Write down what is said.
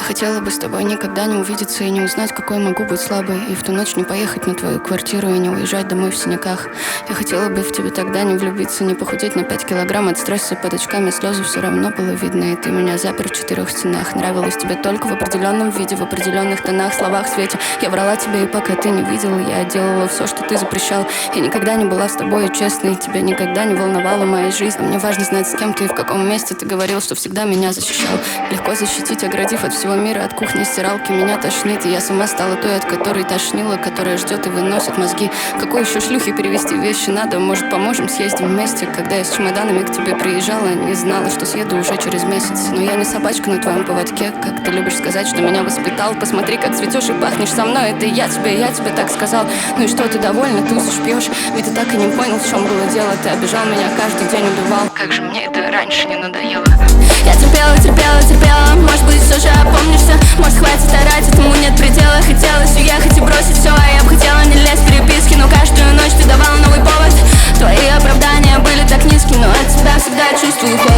Я хотела бы с тобой никогда не увидеться и не узнать, какой могу быть слабой. И в ту ночь не поехать на твою квартиру и не уезжать домой в синяках. Я хотела бы в тебе тогда не влюбиться, не похудеть на 5 килограмм от стресса. Под очками слезы все равно было видно. И ты меня запер в 4 стенах. Нравилось тебе только в определенном виде, в определенных тонах, словах, свете. Я врала тебе, и пока ты не видела, я делала все, что ты запрещал. Я никогда не была с тобой честной, тебя никогда не волновала моя жизнь. Мне важно знать, с кем ты и в каком месте. Ты говорил, что всегда меня защищал. Легко защитить, оградив от всего мира, от кухни, стиралки. Меня тошнит, и я сама стала той, от которой тошнила, которая ждет и выносит мозги. Какой еще шлюхи перевести вещи надо? Может, поможем, съездим вместе? Когда я с чемоданами к тебе приезжала, не знала, что съеду уже через месяц. Но я не собачка на твоем поводке, как ты любишь сказать, что меня воспитал. Посмотри, как цветешь и пахнешь со мной. Это я тебе так сказал. Ну и что, ты довольна, тусишь, пьешь? Ведь ты так и не понял, в чем было дело. Ты обижал меня, каждый день убивал. Как же мне это раньше не надоело. Я терпела, может быть, все же опомнишься. Может, хватит орать, этому нет предела. Хотелось уехать и бросить все, а я бы хотела не лезть в переписки. Но каждую ночь ты давал новый повод. Твои оправдания были так низки, но от тебя всегда чувствую холод.